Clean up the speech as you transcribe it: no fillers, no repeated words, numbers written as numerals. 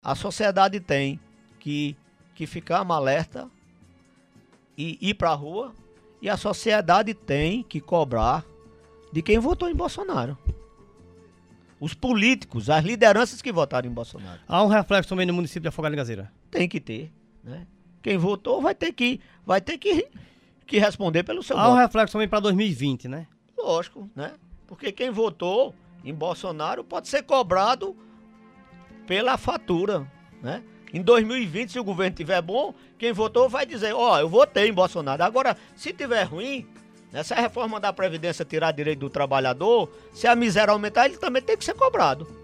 A sociedade tem que ficar alerta e ir para a rua, e a sociedade tem que cobrar de quem votou em Bolsonaro. Os políticos, as lideranças que votaram em Bolsonaro. Há um reflexo também no município de Afogados de Gazeira? Tem que ter, né? Quem votou vai ter que responder pelo seu voto. Há um reflexo também para 2020, né? Lógico, né? Porque quem votou em Bolsonaro pode ser cobrado pela fatura, né? Em 2020, se o governo tiver bom, quem votou vai dizer, eu votei em Bolsonaro. Agora, se tiver ruim, se a reforma da Previdência tirar direito do trabalhar, se a miséria aumentar, ele também tem que ser cobrado.